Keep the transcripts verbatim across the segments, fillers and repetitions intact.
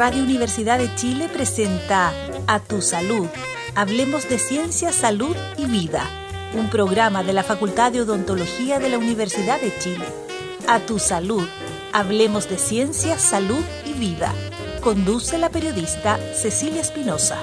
Radio Universidad de Chile presenta A Tu Salud. Hablemos de ciencia, salud y vida. Un programa de la Facultad de Odontología de la Universidad de Chile. A Tu Salud. Hablemos de ciencia, salud y vida. Conduce la periodista Cecilia Espinosa.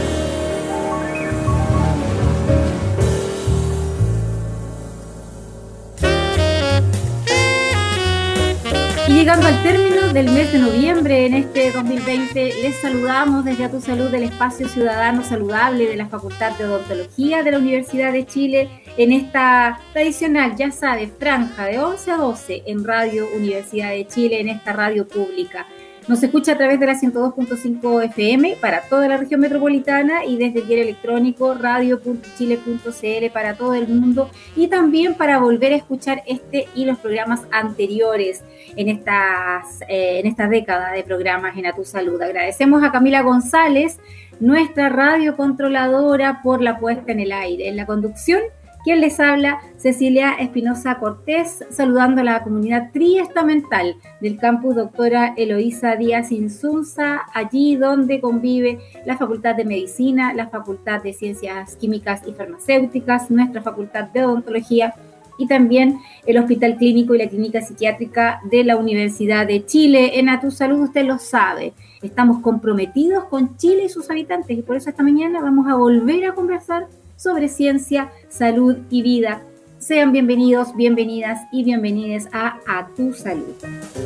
Y llegando al término del mes de noviembre en este dos mil veinte, les saludamos desde A Tu Salud del Espacio Ciudadano Saludable de la Facultad de Odontología de la Universidad de Chile en esta tradicional, ya sabe, franja de once a doce en Radio Universidad de Chile, en esta radio pública. Nos escucha a través de la ciento dos punto cinco F M para toda la región metropolitana y desde el diario electrónico radio punto chile punto c l para todo el mundo, y también para volver a escuchar este y los programas anteriores en, estas, eh, en esta década de programas en A Tu Salud. Agradecemos a Camila González, nuestra radiocontroladora, por la puesta en el aire. En la conducción, quien les habla, Cecilia Espinosa Cortés, saludando a la comunidad triestamental del campus Doctora Eloísa Díaz Insunza, allí donde convive la Facultad de Medicina, la Facultad de Ciencias Químicas y Farmacéuticas, nuestra Facultad de Odontología y también el Hospital Clínico y la Clínica Psiquiátrica de la Universidad de Chile. En A Tu Salud, usted lo sabe, estamos comprometidos con Chile y sus habitantes, y por eso esta mañana vamos a volver a conversar sobre ciencia, salud y vida. Sean bienvenidos, bienvenidas y bienvenidas a A Tu Salud.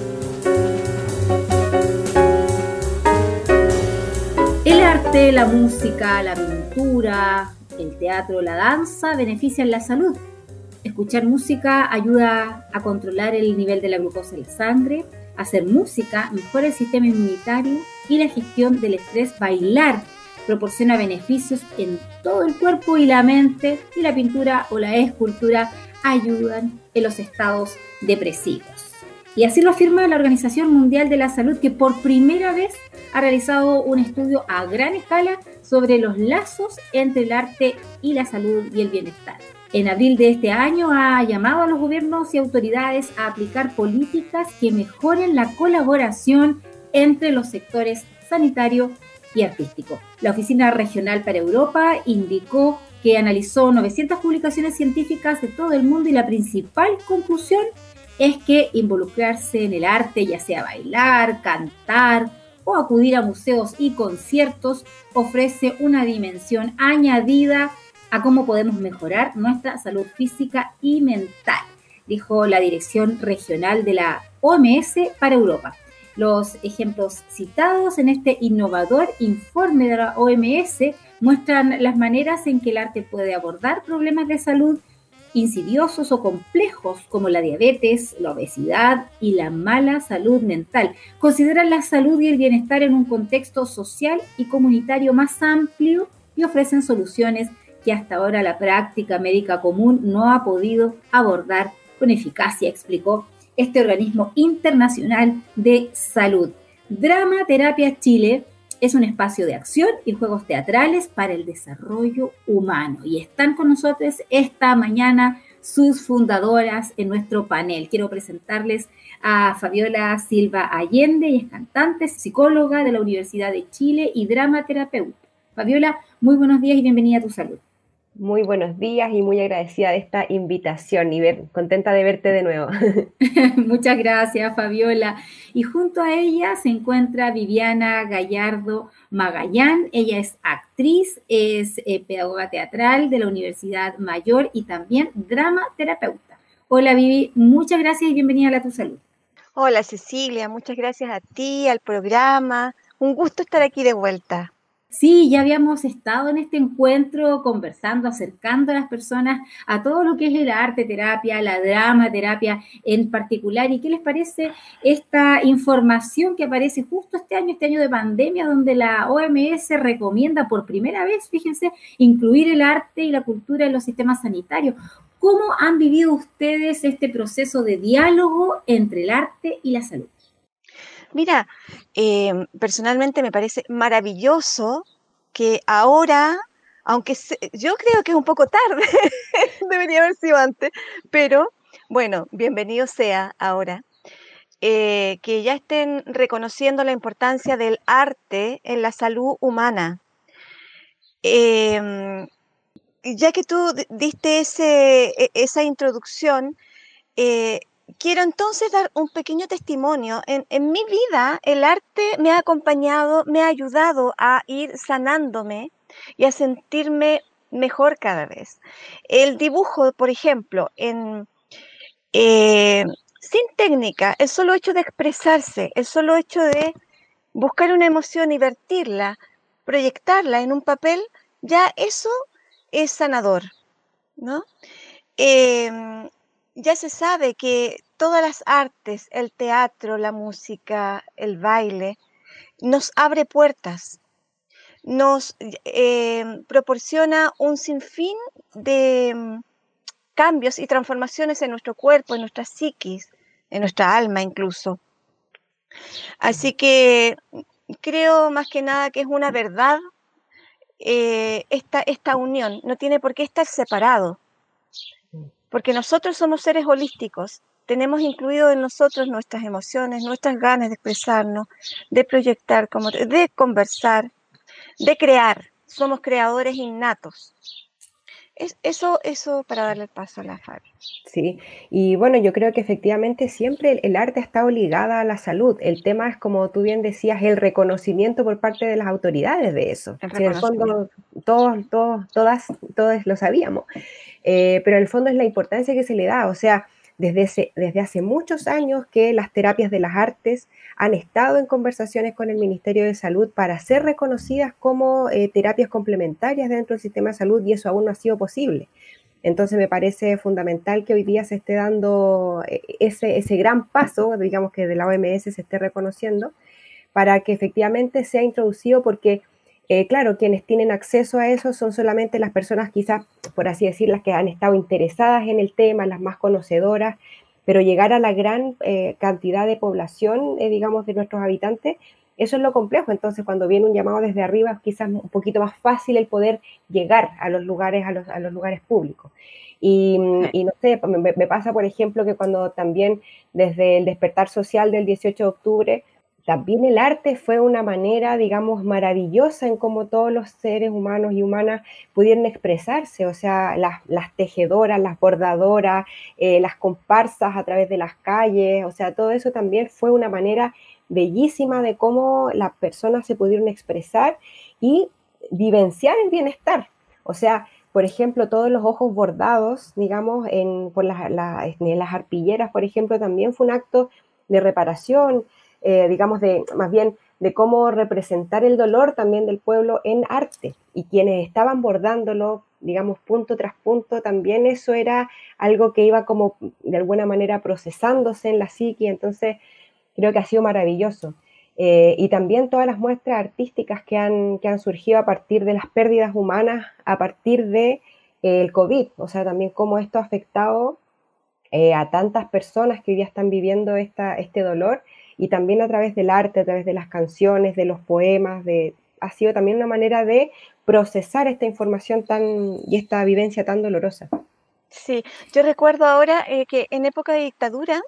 El arte, la música, la pintura, el teatro, la danza benefician la salud. Escuchar música ayuda a controlar el nivel de la glucosa en la sangre. Hacer música mejora el sistema inmunitario y la gestión del estrés. Bailar proporciona beneficios en todo el cuerpo y la mente, y la pintura o la escultura ayudan en los estados depresivos. Y así lo afirma la Organización Mundial de la Salud, que por primera vez ha realizado un estudio a gran escala sobre los lazos entre el arte y la salud y el bienestar. En abril de este año ha llamado a los gobiernos y autoridades a aplicar políticas que mejoren la colaboración entre los sectores sanitario y artístico. La Oficina Regional para Europa indicó que analizó novecientas publicaciones científicas de todo el mundo, y la principal conclusión es que involucrarse en el arte, ya sea bailar, cantar o acudir a museos y conciertos, ofrece una dimensión añadida a cómo podemos mejorar nuestra salud física y mental, dijo la Dirección Regional de la O M S para Europa. Los ejemplos citados en este innovador informe de la O M S muestran las maneras en que el arte puede abordar problemas de salud insidiosos o complejos como la diabetes, la obesidad y la mala salud mental. Consideran la salud y el bienestar en un contexto social y comunitario más amplio y ofrecen soluciones que hasta ahora la práctica médica común no ha podido abordar con eficacia, explicó este organismo internacional de salud. Drama Terapia Chile es un espacio de acción y juegos teatrales para el desarrollo humano. Y están con nosotros esta mañana sus fundadoras en nuestro panel. Quiero presentarles a Fabiola Silva Allende, ella es cantante, psicóloga de la Universidad de Chile y dramaterapeuta. Fabiola, muy buenos días y bienvenida a Tu Salud. Muy buenos días y muy agradecida de esta invitación y ver, contenta de verte de nuevo. Muchas gracias, Fabiola. Y junto a ella se encuentra Viviana Gallardo Magallán. Ella es actriz, es eh, pedagoga teatral de la Universidad Mayor y también dramaterapeuta. Hola, Vivi, muchas gracias y bienvenida a la Tu Salud. Hola, Cecilia, muchas gracias a ti, al programa. Un gusto estar aquí de vuelta. Sí, ya habíamos estado en este encuentro conversando, acercando a las personas a todo lo que es el arte terapia, la dramaterapia en particular. ¿Y qué les parece esta información que aparece justo este año, este año de pandemia, donde la O M S recomienda por primera vez, fíjense, incluir el arte y la cultura en los sistemas sanitarios? ¿Cómo han vivido ustedes este proceso de diálogo entre el arte y la salud? Mira, eh, personalmente me parece maravilloso que ahora, aunque se, yo creo que es un poco tarde, debería haber sido antes, pero bueno, bienvenido sea ahora, eh, que ya estén reconociendo la importancia del arte en la salud humana. Eh, ya que tú diste ese, esa introducción, eh, quiero entonces dar un pequeño testimonio. En, en mi vida el arte me ha acompañado, me ha ayudado a ir sanándome y a sentirme mejor cada vez. El dibujo, por ejemplo, en, eh, sin técnica, el solo hecho de expresarse, el solo hecho de buscar una emoción y vertirla, proyectarla en un papel, ya eso es sanador, ¿no? Eh, ya se sabe que todas las artes, el teatro, la música, el baile, nos abre puertas, nos eh, proporciona un sinfín de um, cambios y transformaciones en nuestro cuerpo, en nuestra psiquis, en nuestra alma incluso. Así que creo más que nada que es una verdad eh, esta, esta unión, no tiene por qué estar separado, porque nosotros somos seres holísticos, tenemos incluido en nosotros nuestras emociones, nuestras ganas de expresarnos, de proyectar, como de conversar, de crear, somos creadores innatos. Es, eso, eso para darle el paso a la Fabi. Sí, y bueno, yo creo que efectivamente siempre el, el arte ha estado ligada a la salud. El tema es, como tú bien decías, el reconocimiento por parte de las autoridades de eso. El Si en el fondo todos, todos, todas, todos lo sabíamos, eh, pero en el fondo es la importancia que se le da. O sea, desde, ese, desde hace muchos años que las terapias de las artes han estado en conversaciones con el Ministerio de Salud para ser reconocidas como eh, terapias complementarias dentro del sistema de salud, y eso aún no ha sido posible. Entonces me parece fundamental que hoy día se esté dando ese, ese gran paso, digamos que de la O M S se esté reconociendo, para que efectivamente sea introducido, porque eh, claro, quienes tienen acceso a eso son solamente las personas quizás, por así decir, las que han estado interesadas en el tema, las más conocedoras, pero llegar a la gran eh, cantidad de población, eh, digamos, de nuestros habitantes, eso es lo complejo. Entonces, cuando viene un llamado desde arriba, quizás un poquito más fácil el poder llegar a los lugares, a los, a los lugares públicos. Y, y no sé, me, me pasa, por ejemplo, que cuando también desde el despertar social del dieciocho de octubre, también el arte fue una manera, digamos, maravillosa en cómo todos los seres humanos y humanas pudieron expresarse. O sea, las, las tejedoras, las bordadoras, eh, las comparsas a través de las calles, o sea, todo eso también fue una manera bellísima de cómo las personas se pudieron expresar y vivenciar el bienestar. O sea, por ejemplo, todos los ojos bordados, digamos, en, por las, la, en las arpilleras, por ejemplo, también fue un acto de reparación, eh, digamos, de más bien de cómo representar el dolor también del pueblo en arte. Y quienes estaban bordándolo, digamos, punto tras punto, también eso era algo que iba como de alguna manera procesándose en la psique. Entonces, creo que ha sido maravilloso. Eh, y también todas las muestras artísticas que han, que han surgido a partir de las pérdidas humanas, a partir del de, COVID. O sea, también cómo esto ha afectado eh, a tantas personas que hoy día están viviendo esta, este dolor, y también a través del arte, a través de las canciones, de los poemas, de, ha sido también una manera de procesar esta información tan, y esta vivencia tan dolorosa. Sí, yo recuerdo ahora eh, que en época de dictadura,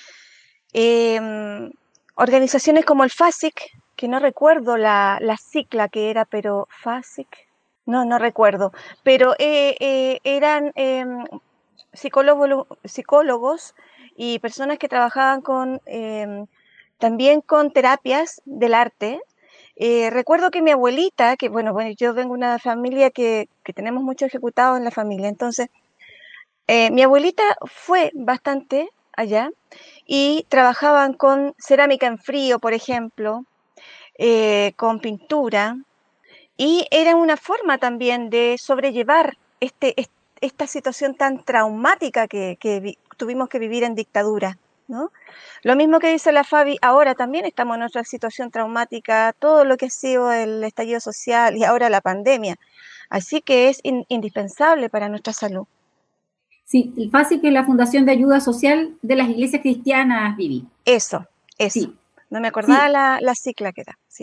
Eh, organizaciones como el FASIC, que no recuerdo la, la sigla que era, pero FASIC, no, no recuerdo, pero eh, eh, eran eh, psicólogos, psicólogos y personas que trabajaban con, eh, también con terapias del arte. Eh, recuerdo que mi abuelita, que bueno, bueno, yo vengo de una familia que, que tenemos mucho ejecutado en la familia, entonces eh, mi abuelita fue bastante allá y trabajaban con cerámica en frío, por ejemplo, eh, con pintura, y era una forma también de sobrellevar este, este, esta situación tan traumática que, que vi, tuvimos que vivir en dictadura, ¿no? Lo mismo que dice la Fabi, ahora también estamos en otra situación traumática, todo lo que ha sido el estallido social y ahora la pandemia, así que es in, indispensable para nuestra salud. Sí, el FASIC es la Fundación de Ayuda Social de las Iglesias Cristianas, Vivi. Eso, eso. Sí. No me acordaba sí. la, la sigla que era, sí.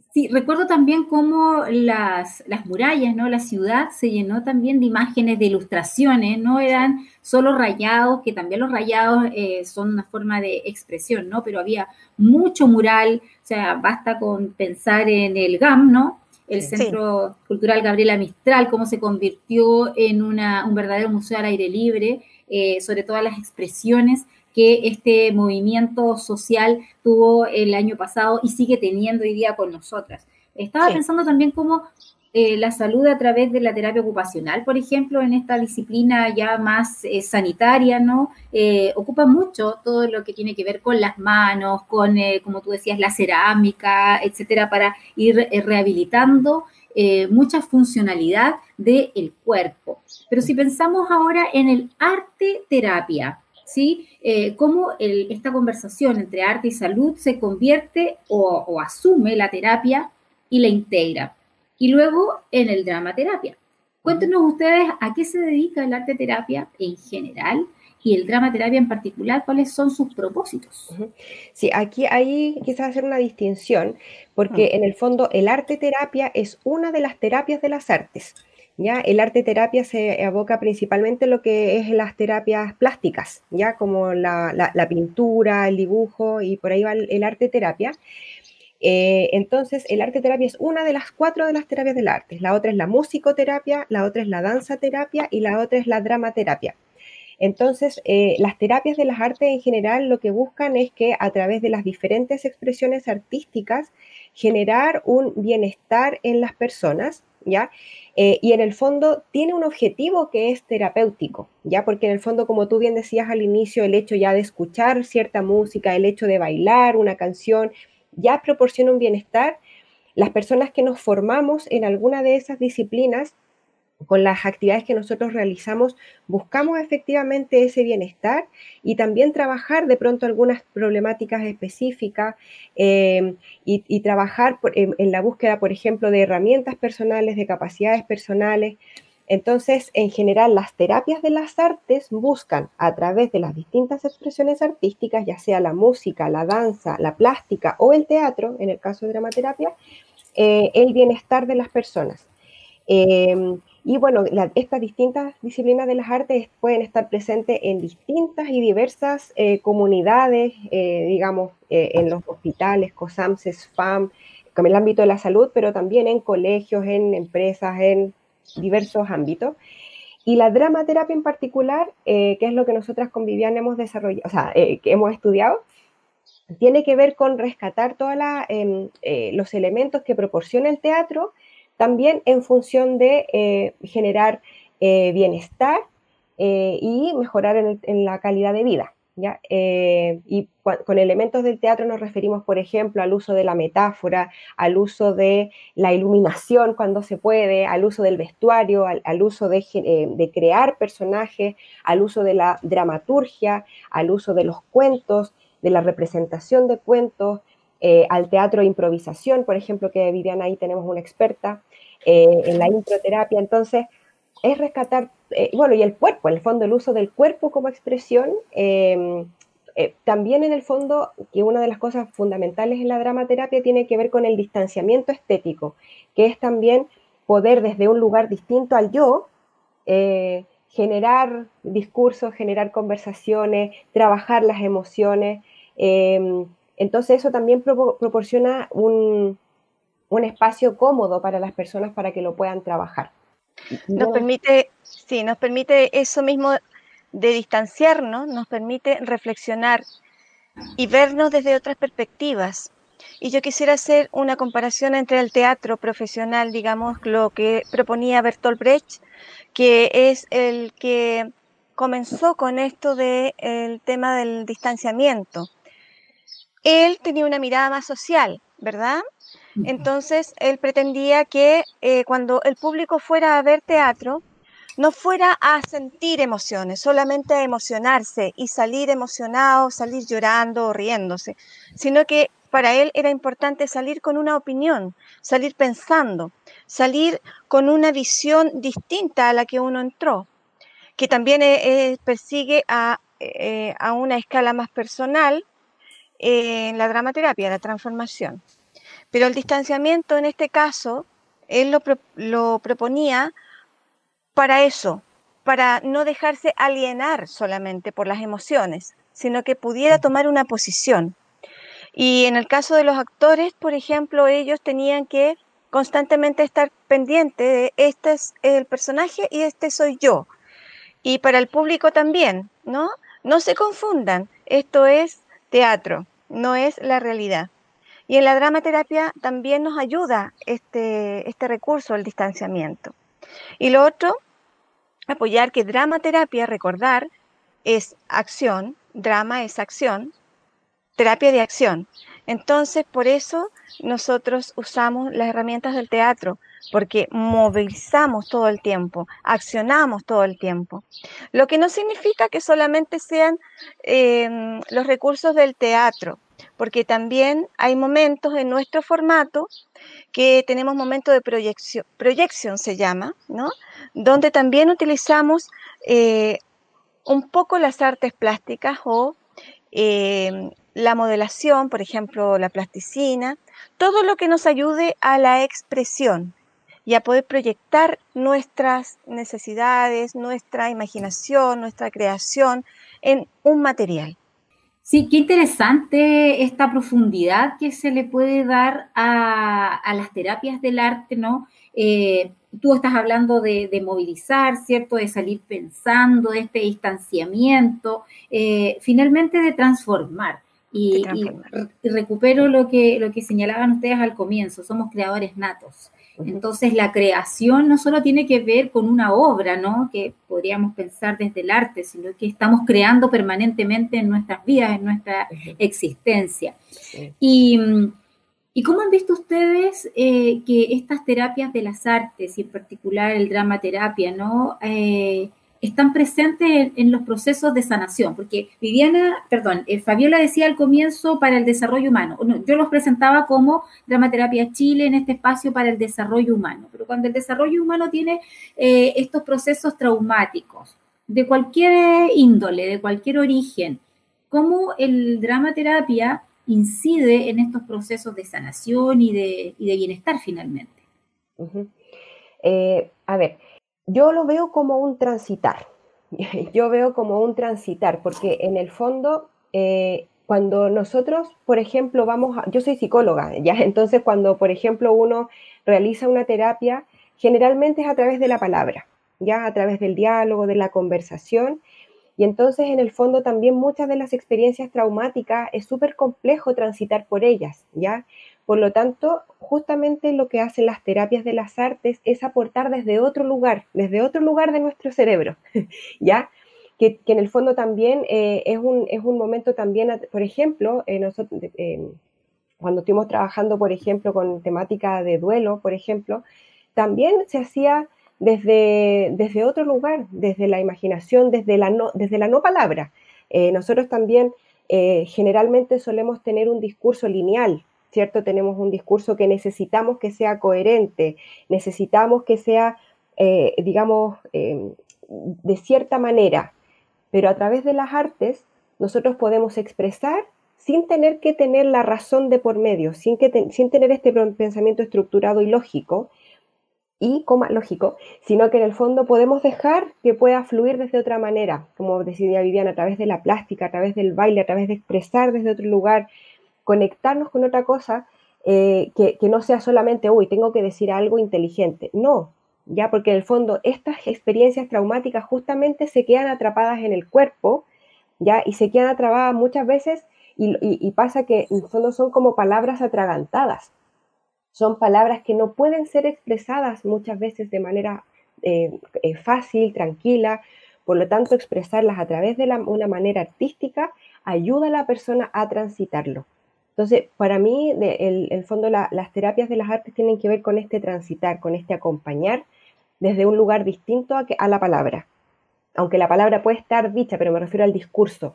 Sí, recuerdo también cómo las, las murallas, ¿no? La ciudad se llenó también de imágenes, de ilustraciones, no eran solo rayados, que también los rayados eh, son una forma de expresión, ¿no? Pero había mucho mural, o sea, basta con pensar en el G A M, ¿no? El Sí. Centro Cultural Gabriela Mistral, cómo se convirtió en una, un verdadero museo al aire libre, eh, sobre todas las expresiones que este movimiento social tuvo el año pasado y sigue teniendo hoy día con nosotras. Estaba Sí. pensando también cómo eh, la salud a través de la terapia ocupacional, por ejemplo, en esta disciplina ya más eh, sanitaria, ¿no? Eh, ocupa mucho todo lo que tiene que ver con las manos, con, eh, como tú decías, la cerámica, etcétera, para ir eh, rehabilitando eh, mucha funcionalidad del cuerpo. Pero si pensamos ahora en el arte terapia, ¿sí? Eh, cómo el, esta conversación entre arte y salud se convierte o, o asume la terapia y la integra. Y luego en el dramaterapia. Cuéntenos ustedes a qué se dedica el arte terapia en general y el dramaterapia en particular, cuáles son sus propósitos. Sí, aquí hay quizás hacer una distinción, porque en el fondo el arte terapia es una de las terapias de las artes. ¿Ya? El arte terapia se aboca principalmente en lo que es las terapias plásticas, ¿ya? Como la, la, la pintura, el dibujo, y por ahí va el, el arte terapia. Eh, entonces, el arte terapia es una de las cuatro de las terapias del arte. La otra es la musicoterapia, la otra es la danza terapia y la otra es la dramaterapia. Entonces, eh, las terapias de las artes en general lo que buscan es que a través de las diferentes expresiones artísticas generar un bienestar en las personas, ¿ya? Eh, y en el fondo tiene un objetivo que es terapéutico, ¿ya? Porque en el fondo, como tú bien decías al inicio, el hecho ya de escuchar cierta música, el hecho de bailar una canción, ya proporciona un bienestar. Las personas que nos formamos en alguna de esas disciplinas, con las actividades que nosotros realizamos, buscamos efectivamente ese bienestar y también trabajar de pronto algunas problemáticas específicas eh, y, y, trabajar por, en, en la búsqueda, por ejemplo, de herramientas personales, de capacidades personales. Entonces, en general, las terapias de las artes buscan, a través de las distintas expresiones artísticas, ya sea la música, la danza, la plástica o el teatro, en el caso de dramaterapia, eh, el bienestar de las personas. Eh, y bueno, la, estas distintas disciplinas de las artes pueden estar presentes en distintas y diversas eh, comunidades, eh, digamos, eh, en los hospitales, COSAMS, SFAM, como en el ámbito de la salud, pero también en colegios, en empresas, en diversos ámbitos. Y la dramaterapia en particular, eh, que es lo que nosotras con Vivian hemos desarrollado, o sea, eh, que hemos estudiado, tiene que ver con rescatar todos eh, eh, los elementos que proporciona el teatro, también en función de eh, generar eh, bienestar eh, y mejorar en, el, en la calidad de vida, ¿ya? Eh, y con elementos del teatro nos referimos, por ejemplo, al uso de la metáfora, al uso de la iluminación cuando se puede, al uso del vestuario, al, al uso de, eh, de crear personajes, al uso de la dramaturgia, al uso de los cuentos, de la representación de cuentos, eh, al teatro de improvisación, por ejemplo, que Viviana ahí tenemos una experta, eh, en la improterapia. Entonces, es rescatar, eh, bueno, y el cuerpo, en el fondo, el uso del cuerpo como expresión, eh, eh, también en el fondo, que una de las cosas fundamentales en la dramaterapia tiene que ver con el distanciamiento estético, que es también poder desde un lugar distinto al yo, eh, generar discursos, generar conversaciones, trabajar las emociones. Eh, entonces eso también pro proporciona un, un espacio cómodo para las personas para que lo puedan trabajar. Nos bueno, permite, sí, nos permite eso mismo de distanciarnos, nos permite reflexionar y vernos desde otras perspectivas. Y yo quisiera hacer una comparación entre el teatro profesional, digamos, lo que proponía Bertolt Brecht, que es el que comenzó con esto del de tema del distanciamiento. Él tenía una mirada más social, ¿verdad? Entonces, él pretendía que eh, cuando el público fuera a ver teatro, no fuera a sentir emociones, solamente a emocionarse y salir emocionado, salir llorando o riéndose, sino que para él era importante salir con una opinión, salir pensando, salir con una visión distinta a la que uno entró, que también eh, persigue a, eh, a una escala más personal eh, en la dramaterapia, la transformación. Pero el distanciamiento en este caso, él lo, pro, lo proponía para eso, para no dejarse alienar solamente por las emociones, sino que pudiera tomar una posición. Y en el caso de los actores, por ejemplo, ellos tenían que constantemente estar pendientes de este es el personaje y este soy yo. Y para el público también, ¿no? No se confundan, esto es teatro, no es la realidad. Y en la dramaterapia también nos ayuda este, este recurso, el distanciamiento. Y lo otro, apoyar que dramaterapia, recordar, es acción, drama es acción, terapia de acción. Entonces, por eso nosotros usamos las herramientas del teatro, porque movilizamos todo el tiempo, accionamos todo el tiempo. Lo que no significa que solamente sean eh, los recursos del teatro, porque también hay momentos en nuestro formato que tenemos momentos de proyección, proyección se llama, ¿no? Donde también utilizamos eh, un poco las artes plásticas o eh, la modelación, por ejemplo, la plasticina, todo lo que nos ayude a la expresión y a poder proyectar nuestras necesidades, nuestra imaginación, nuestra creación en un material. Sí, qué interesante esta profundidad que se le puede dar a, a las terapias del arte, ¿no? Eh, tú estás hablando de, de movilizar, ¿cierto? De salir pensando, de este distanciamiento, eh, finalmente de transformar. Y, y, y recupero lo que, lo que señalaban ustedes al comienzo, somos creadores natos. Entonces la creación no solo tiene que ver con una obra, ¿no? Que podríamos pensar desde el arte, sino que estamos creando permanentemente en nuestras vidas, en nuestra uh-huh. existencia. Sí. Y, ¿Y cómo han visto ustedes eh, que estas terapias de las artes, y en particular el dramaterapia, ¿no? Eh, están presentes en, en los procesos de sanación? Porque Viviana, perdón, eh, Fabiola decía al comienzo para el desarrollo humano. No, yo los presentaba como Dramaterapia Chile en este espacio para el desarrollo humano. Pero cuando el desarrollo humano tiene eh, estos procesos traumáticos, de cualquier índole, de cualquier origen, ¿cómo el dramaterapia incide en estos procesos de sanación y de, y de bienestar finalmente? Uh-huh. eh, a ver, yo lo veo como un transitar, yo veo como un transitar, porque en el fondo, eh, cuando nosotros, por ejemplo, vamos a, yo soy psicóloga, ¿ya? Entonces cuando, por ejemplo, uno realiza una terapia, generalmente es a través de la palabra, ¿ya? A través del diálogo, de la conversación, y entonces en el fondo también muchas de las experiencias traumáticas es súper complejo transitar por ellas, ¿ya? Por lo tanto, justamente lo que hacen las terapias de las artes es aportar desde otro lugar, desde otro lugar de nuestro cerebro, ¿ya? Que, que en el fondo también eh, es, un, es un momento también, por ejemplo, eh, nosotros, eh, cuando estuvimos trabajando, por ejemplo, con temática de duelo, por ejemplo, también se hacía desde, desde otro lugar, desde la imaginación, desde la no, desde la no palabra. Eh, nosotros también eh, generalmente solemos tener un discurso lineal, ¿cierto? Tenemos un discurso que necesitamos que sea coherente, necesitamos que sea, eh, digamos, eh, de cierta manera, pero a través de las artes nosotros podemos expresar sin tener que tener la razón de por medio, sin, que te, sin tener este pensamiento estructurado y lógico, y coma lógico, sino que en el fondo podemos dejar que pueda fluir desde otra manera, como decía Viviana, a través de la plástica, a través del baile, a través de expresar desde otro lugar, conectarnos con otra cosa eh, que, que no sea solamente, uy, tengo que decir algo inteligente. No, ya, porque en el fondo estas experiencias traumáticas justamente se quedan atrapadas en el cuerpo, ya, y se quedan atrapadas muchas veces y, y, y pasa que en el fondo son como palabras atragantadas. Son palabras que no pueden ser expresadas muchas veces de manera eh, eh, fácil, tranquila. Por lo tanto, expresarlas a través de la, una manera artística ayuda a la persona a transitarlo. Entonces, para mí, de, el, el fondo, la, las terapias de las artes tienen que ver con este transitar, con este acompañar desde un lugar distinto a, que, a la palabra. Aunque la palabra puede estar dicha, pero me refiero al discurso.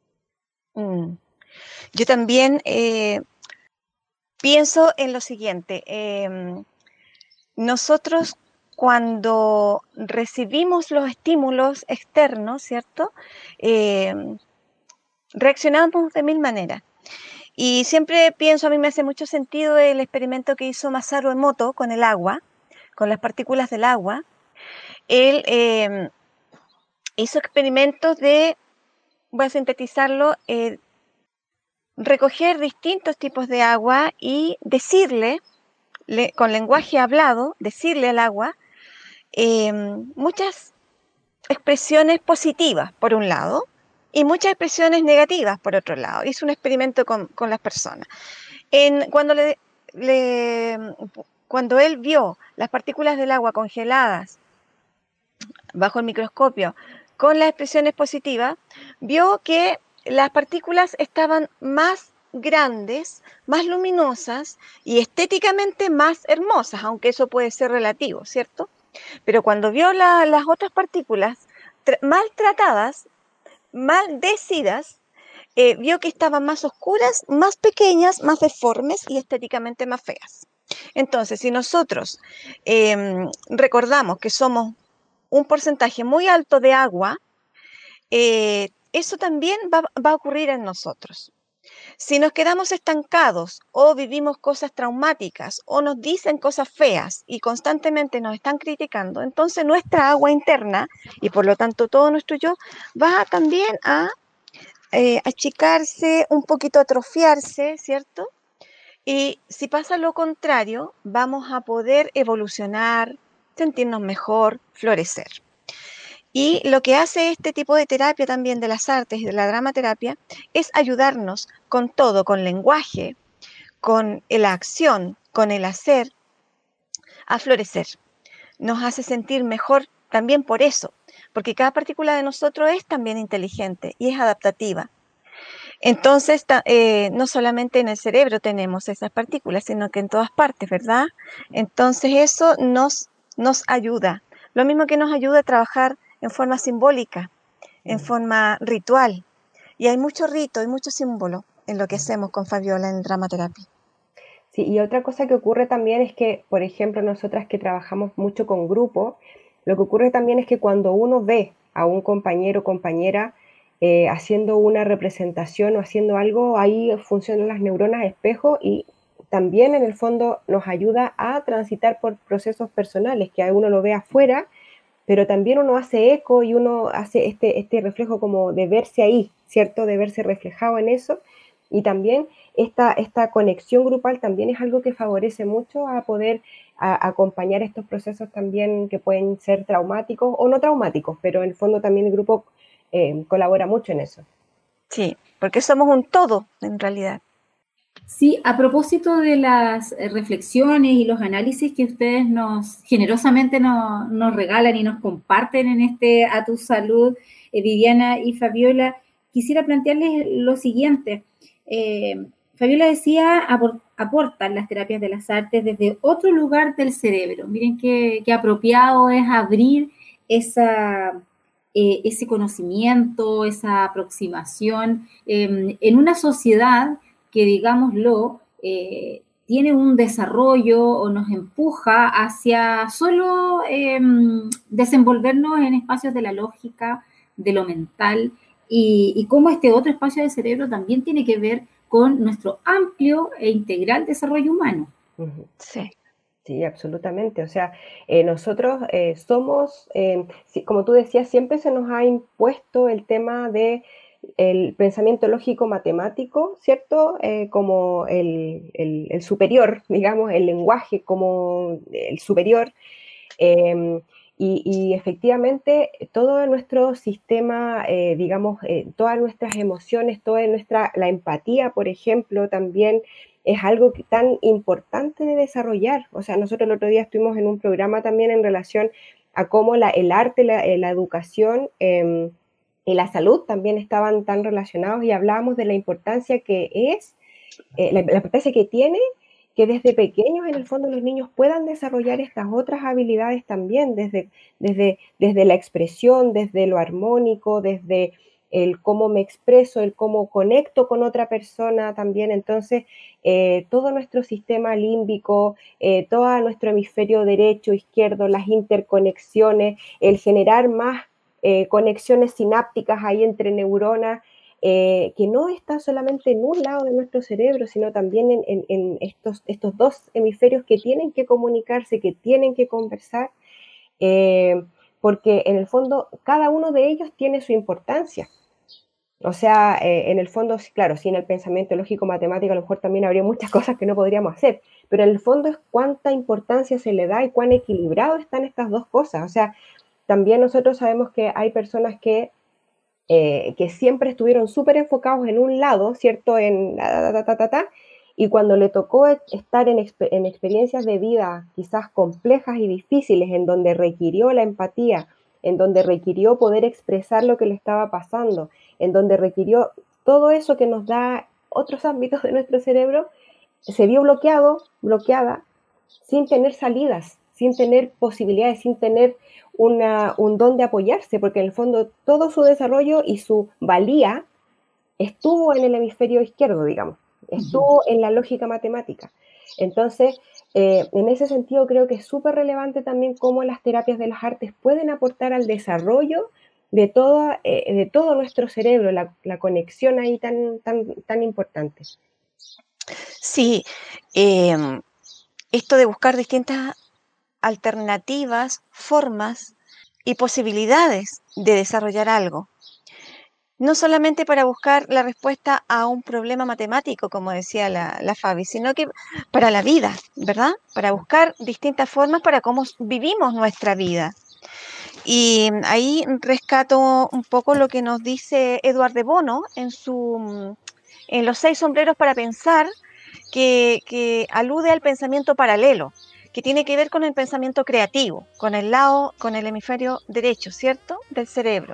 Mm. Yo también eh, pienso en lo siguiente. Eh, nosotros cuando recibimos los estímulos externos, ¿cierto? Eh, reaccionamos de mil maneras. Y siempre pienso, a mí me hace mucho sentido el experimento que hizo Masaru Emoto con el agua, con las partículas del agua. Él eh, hizo experimentos de, voy a sintetizarlo, eh, recoger distintos tipos de agua y decirle, le, con lenguaje hablado, decirle al agua eh, muchas expresiones positivas, por un lado, y muchas expresiones negativas, por otro lado. Hizo un experimento con, con las personas. En, cuando, le, le, cuando él vio las partículas del agua congeladas bajo el microscopio con las expresiones positivas, vio que las partículas estaban más grandes, más luminosas y estéticamente más hermosas, aunque eso puede ser relativo, ¿cierto? Pero cuando vio la, las otras partículas maltratadas, maldecidas, eh, vio que estaban más oscuras, más pequeñas, más deformes y estéticamente más feas. Entonces, si nosotros eh, recordamos que somos un porcentaje muy alto de agua, eh, eso también va, va a ocurrir en nosotros. Si nos quedamos estancados o vivimos cosas traumáticas o nos dicen cosas feas y constantemente nos están criticando, entonces nuestra agua interna y por lo tanto todo nuestro yo va también a eh, achicarse, un poquito atrofiarse, ¿cierto? Y si pasa lo contrario, vamos a poder evolucionar, sentirnos mejor, florecer. Y lo que hace este tipo de terapia también de las artes y de la dramaterapia es ayudarnos con todo, con lenguaje, con la acción, con el hacer, a florecer. Nos hace sentir mejor también por eso, porque cada partícula de nosotros es también inteligente y es adaptativa. Entonces, eh, no solamente en el cerebro tenemos esas partículas, sino que en todas partes, ¿verdad? Entonces eso nos, nos ayuda. Lo mismo que nos ayuda a trabajar en forma simbólica, en forma ritual. Y hay mucho rito, hay mucho símbolo en lo que hacemos con Fabiola en dramaterapia. Sí, y otra cosa que ocurre también es que, por ejemplo, nosotras que trabajamos mucho con grupos, lo que ocurre también es que cuando uno ve a un compañero o compañera eh, haciendo una representación o haciendo algo, ahí funcionan las neuronas espejo y también en el fondo nos ayuda a transitar por procesos personales, que a uno lo ve afuera, pero también uno hace eco y uno hace este, este reflejo como de verse ahí, ¿cierto? De verse reflejado en eso. Y también esta, esta conexión grupal también es algo que favorece mucho a poder a, acompañar estos procesos también que pueden ser traumáticos o no traumáticos, pero en el fondo también el grupo eh, colabora mucho en eso. Sí, porque somos un todo en realidad. Sí, a propósito de las reflexiones y los análisis que ustedes nos generosamente nos, nos regalan y nos comparten en este A Tu Salud, eh, Viviana y Fabiola, quisiera plantearles lo siguiente. Eh, Fabiola decía, aport, aportan las terapias de las artes desde otro lugar del cerebro. Miren qué, qué apropiado es abrir esa, eh, ese conocimiento, esa aproximación eh, en una sociedad que, digámoslo, eh, tiene un desarrollo o nos empuja hacia solo eh, desenvolvernos en espacios de la lógica, de lo mental, y, y cómo este otro espacio del cerebro también tiene que ver con nuestro amplio e integral desarrollo humano. Uh-huh. Sí. Sí, absolutamente. O sea, eh, nosotros eh, somos, eh, como tú decías, siempre se nos ha impuesto el tema de el pensamiento lógico matemático, ¿cierto? Eh, como el, el, el superior, digamos, el lenguaje como el superior. Eh, y, y efectivamente todo nuestro sistema, eh, digamos, eh, todas nuestras emociones, toda nuestra, la empatía, por ejemplo, también es algo tan importante de desarrollar. O sea, nosotros el otro día estuvimos en un programa también en relación a cómo la, el arte, la, la educación eh, y la salud también estaban tan relacionados y hablábamos de la importancia que es, eh, la, la importancia que tiene que desde pequeños en el fondo los niños puedan desarrollar estas otras habilidades también, desde, desde, desde la expresión, desde lo armónico, desde el cómo me expreso, el cómo conecto con otra persona también. Entonces, eh, todo nuestro sistema límbico, eh, todo nuestro hemisferio derecho, izquierdo, las interconexiones, el generar más eh, conexiones sinápticas ahí entre neuronas, eh, que no está solamente en un lado de nuestro cerebro, sino también en, en, en estos, estos dos hemisferios que tienen que comunicarse, que tienen que conversar, eh, porque en el fondo cada uno de ellos tiene su importancia. O sea, eh, en el fondo, claro, sin el pensamiento lógico-matemático a lo mejor también habría muchas cosas que no podríamos hacer, pero en el fondo es cuánta importancia se le da y cuán equilibrado están estas dos cosas. O sea, también nosotros sabemos que hay personas que, eh, que siempre estuvieron súper enfocados en un lado, ¿cierto? En ta, ta, ta, ta, ta, y cuando le tocó estar en, exper en experiencias de vida quizás complejas y difíciles, en donde requirió la empatía, en donde requirió poder expresar lo que le estaba pasando, en donde requirió todo eso que nos da otros ámbitos de nuestro cerebro, se vio bloqueado, bloqueada, sin tener salidas, sin tener posibilidades, sin tener una, un don de apoyarse, porque en el fondo todo su desarrollo y su valía estuvo en el hemisferio izquierdo, digamos, estuvo uh-huh. en la lógica matemática. Entonces, eh, en ese sentido creo que es súper relevante también cómo las terapias de las artes pueden aportar al desarrollo de todo, eh, de todo nuestro cerebro, la, la conexión ahí tan, tan, tan importante. Sí, eh, esto de buscar distintas alternativas, formas y posibilidades de desarrollar algo. No solamente para buscar la respuesta a un problema matemático, como decía la, la Fabi, sino que para la vida, ¿verdad? Para buscar distintas formas para cómo vivimos nuestra vida. Y ahí rescato un poco lo que nos dice Edward de Bono en, su, en Los seis sombreros para pensar, que, que alude al pensamiento paralelo, que tiene que ver con el pensamiento creativo, con el lado, con el hemisferio derecho, ¿cierto?, del cerebro.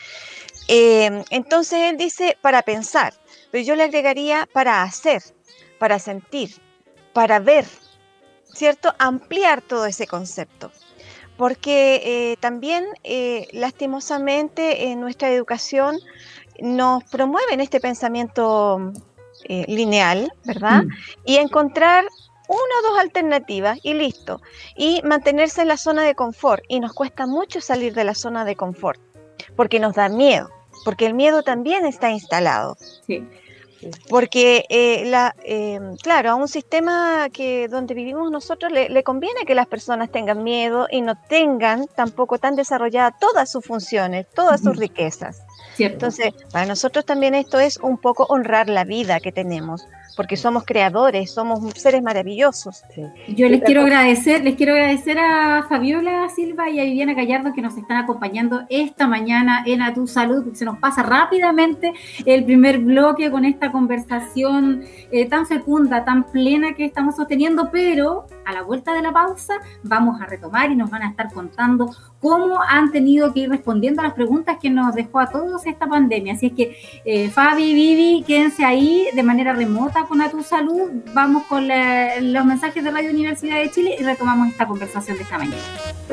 Eh, entonces él dice para pensar, pero yo le agregaría para hacer, para sentir, para ver, ¿cierto? Ampliar todo ese concepto. Porque eh, también, eh, lastimosamente, en nuestra educación nos promueven este pensamiento eh, lineal, ¿verdad? Mm. Y encontrar una o dos alternativas y listo. Y mantenerse en la zona de confort. Y nos cuesta mucho salir de la zona de confort, porque nos da miedo, porque el miedo también está instalado. Sí. Porque, eh, la, eh, claro, a un sistema que donde vivimos nosotros le, le conviene que las personas tengan miedo y no tengan tampoco tan desarrolladas todas sus funciones, todas sus riquezas. Cierto. Entonces, para nosotros también esto es un poco honrar la vida que tenemos, porque somos creadores, somos seres maravillosos. Sí. Yo les quiero agradecer, les quiero agradecer a Fabiola Silva y a Viviana Gallardo que nos están acompañando esta mañana en A Tu Salud, porque se nos pasa rápidamente el primer bloque con esta conversación eh, tan fecunda, tan plena que estamos sosteniendo, pero a la vuelta de la pausa vamos a retomar y nos van a estar contando cómo han tenido que ir respondiendo a las preguntas que nos dejó a todos esta pandemia. Así es que eh, Fabi, Vivi, quédense ahí de manera remota con A Tu Salud. Vamos con la, los mensajes de Radio Universidad de Chile y retomamos esta conversación de esta mañana.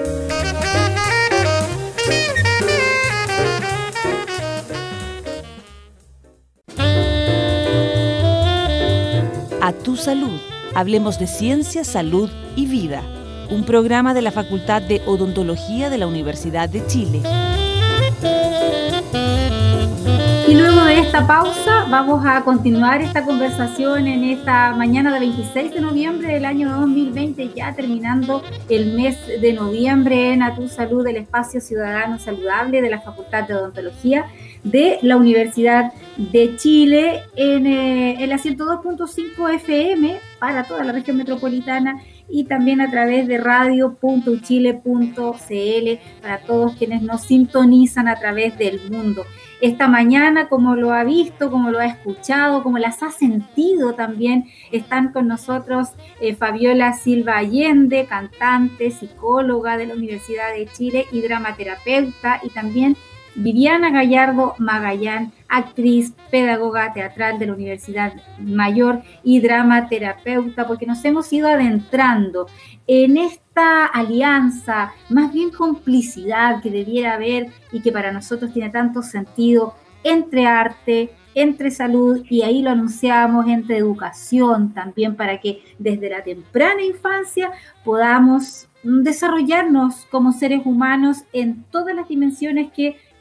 A Tu Salud. Hablemos de ciencia, salud y vida. Un programa de la Facultad de Odontología de la Universidad de Chile. Y luego de esta pausa vamos a continuar esta conversación en esta mañana de veintiséis de noviembre del año dos mil veinte, ya terminando el mes de noviembre en A Tu Salud, el espacio ciudadano saludable de la Facultad de Odontología de la Universidad de Chile en, eh, en la ciento dos punto cinco F M para toda la región metropolitana y también a través de radio punto uchile punto c l para todos quienes nos sintonizan a través del mundo. Esta mañana, como lo ha visto, como lo ha escuchado, como las ha sentido también, están con nosotros eh, Fabiola Silva Allende, cantante, psicóloga de la Universidad de Chile y dramaterapeuta, y también Viviana Gallardo Magallán, actriz, pedagoga teatral de la Universidad Mayor y dramaterapeuta, porque nos hemos ido adentrando en esta alianza, más bien complicidad que debiera haber y que para nosotros tiene tanto sentido entre arte, entre salud, y ahí lo anunciamos, entre educación también, para que desde la temprana infancia podamos desarrollarnos como seres humanos en todas las dimensiones que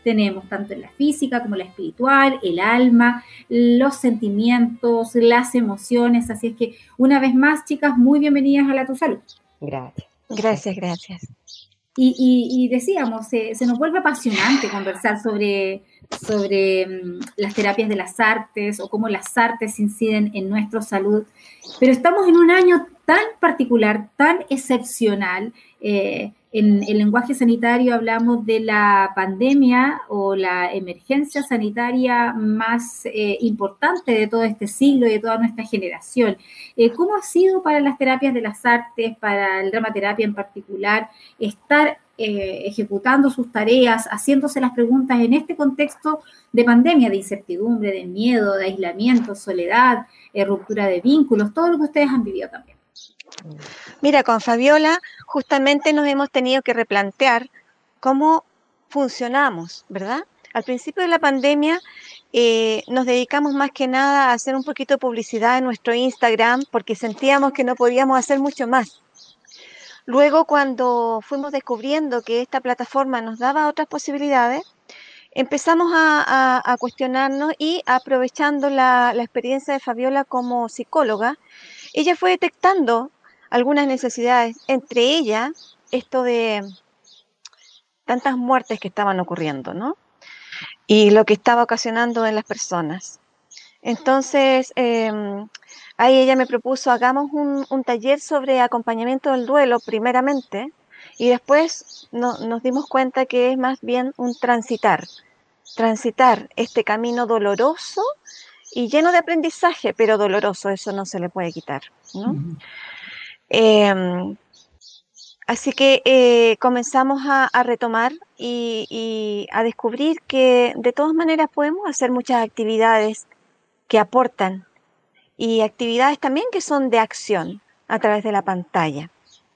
tenemos, tanto en la física como en la espiritual, el alma, los sentimientos, las emociones. Así es que, una vez más, chicas, muy bienvenidas a La Tu Salud. Gracias. Gracias, gracias. Y, y, y decíamos, se, se nos vuelve apasionante conversar sobre, sobre um, las terapias de las artes o cómo las artes inciden en nuestra salud, pero estamos en un año tan particular, tan excepcional. Eh, en el lenguaje sanitario hablamos de la pandemia o la emergencia sanitaria más eh, importante de todo este siglo y de toda nuestra generación. Eh, ¿Cómo ha sido para las terapias de las artes, para el dramaterapia en particular, estar eh, ejecutando sus tareas, haciéndose las preguntas en este contexto de pandemia, de incertidumbre, de miedo, de aislamiento, soledad, eh, ruptura de vínculos, todo lo que ustedes han vivido también? Mira, con Fabiola justamente nos hemos tenido que replantear cómo funcionamos, ¿verdad? Al principio de la pandemia eh, nos dedicamos más que nada a hacer un poquito de publicidad en nuestro Instagram porque sentíamos que no podíamos hacer mucho más. Luego, cuando fuimos descubriendo que esta plataforma nos daba otras posibilidades, empezamos a, a, a cuestionarnos y aprovechando la, la experiencia de Fabiola como psicóloga, ella fue detectando algunas necesidades, entre ellas esto de tantas muertes que estaban ocurriendo, ¿no? Y lo que estaba ocasionando en las personas. Entonces, eh, ahí ella me propuso, hagamos un, un taller sobre acompañamiento del duelo primeramente, y después no, nos dimos cuenta que es más bien un transitar, transitar este camino doloroso y lleno de aprendizaje, pero doloroso, eso no se le puede quitar, ¿no? Uh-huh. Eh, así que eh, comenzamos a, a retomar y, y a descubrir que de todas maneras podemos hacer muchas actividades que aportan y actividades también que son de acción a través de la pantalla.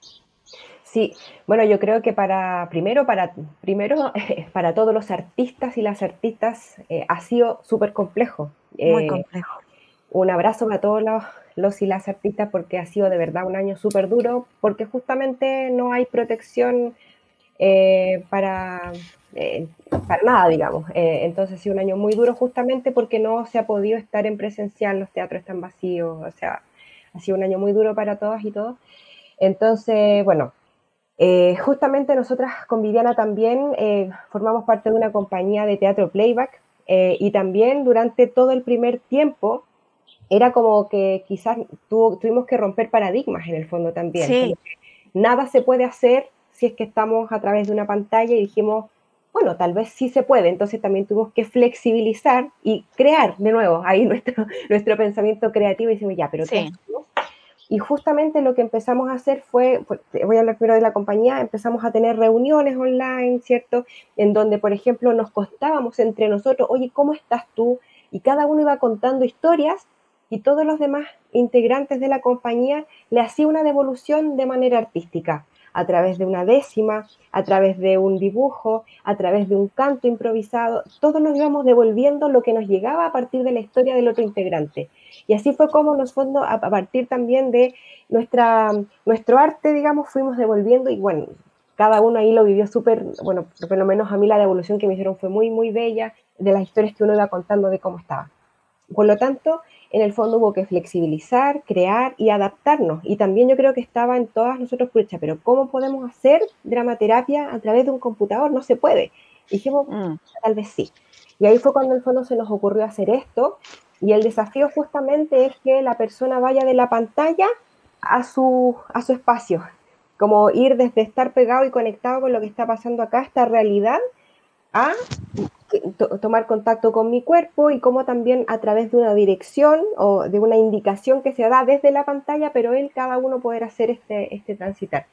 Sí, bueno, yo creo que para primero para primero para todos los artistas y las artistas eh, ha sido súper complejo. Muy eh, complejo. Un abrazo para todos los, los y las artistas porque ha sido de verdad un año súper duro porque justamente no hay protección eh, para, eh, para nada, digamos. Eh, entonces ha sido un año muy duro justamente porque no se ha podido estar en presencial, los teatros están vacíos, o sea, ha sido un año muy duro para todas y todos. Entonces, bueno, eh, justamente nosotras con Viviana también eh, formamos parte de una compañía de teatro playback eh, y también durante todo el primer tiempo era como que quizás tu, tuvimos que romper paradigmas en el fondo también. Sí. Como que nada se puede hacer si es que estamos a través de una pantalla y dijimos, bueno, tal vez sí se puede. Entonces también tuvimos que flexibilizar y crear de nuevo ahí nuestro, nuestro pensamiento creativo y decimos, ya, pero sí. ¿qué hacemos? Y justamente lo que empezamos a hacer fue, voy a hablar primero de la compañía, empezamos a tener reuniones online, ¿cierto? En donde, por ejemplo, nos contábamos entre nosotros, oye, ¿cómo estás tú? Y cada uno iba contando historias y todos los demás integrantes de la compañía le hacía una devolución de manera artística, a través de una décima, a través de un dibujo, a través de un canto improvisado. Todos nos íbamos devolviendo lo que nos llegaba a partir de la historia del otro integrante. Y así fue como, en los fondos, a partir también de nuestra, nuestro arte, digamos, fuimos devolviendo y bueno, cada uno ahí lo vivió súper, bueno, por lo menos a mí la devolución que me hicieron fue muy, muy bella de las historias que uno iba contando de cómo estaba. Por lo tanto, en el fondo hubo que flexibilizar, crear y adaptarnos. Y también yo creo que estaba en todas nosotros, pucha, pero ¿cómo podemos hacer dramaterapia a través de un computador? No se puede. Y dijimos, mm. tal vez sí. Y ahí fue cuando en el fondo se nos ocurrió hacer esto. Y el desafío justamente es que la persona vaya de la pantalla a su, a su espacio. Como ir desde estar pegado y conectado con lo que está pasando acá, esta realidad, a to- tomar contacto con mi cuerpo y cómo también a través de una dirección o de una indicación que se da desde la pantalla, pero él, cada uno poder hacer este, este transitar.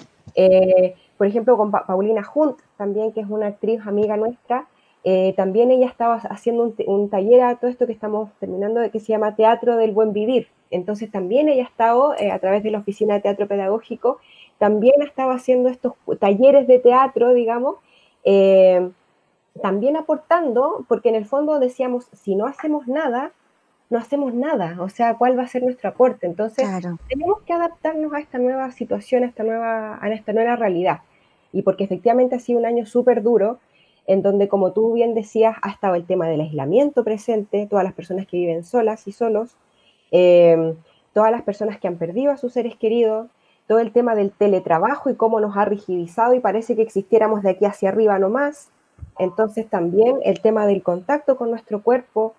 Eh, por ejemplo, con pa- Paulina Hunt, también, que es una actriz amiga nuestra, eh, también ella estaba haciendo un, un taller a todo esto que estamos terminando, de que se llama Teatro del Buen Vivir. Entonces también ella ha estado, eh, a través de la Oficina de Teatro Pedagógico, también ha estado haciendo estos talleres de teatro, digamos, eh, también aportando, porque en el fondo decíamos, si no hacemos nada, no hacemos nada, o sea, ¿cuál va a ser nuestro aporte? Entonces, claro, tenemos que adaptarnos a esta nueva situación, a esta nueva, a esta nueva realidad. Y porque efectivamente ha sido un año súper duro, en donde, como tú bien decías, ha estado el tema del aislamiento presente, todas las personas que viven solas y solos, eh, todas las personas que han perdido a sus seres queridos, todo el tema del teletrabajo y cómo nos ha rigidizado y parece que existiéramos de aquí hacia arriba nomás. Entonces también el tema del contacto con nuestro cuerpo,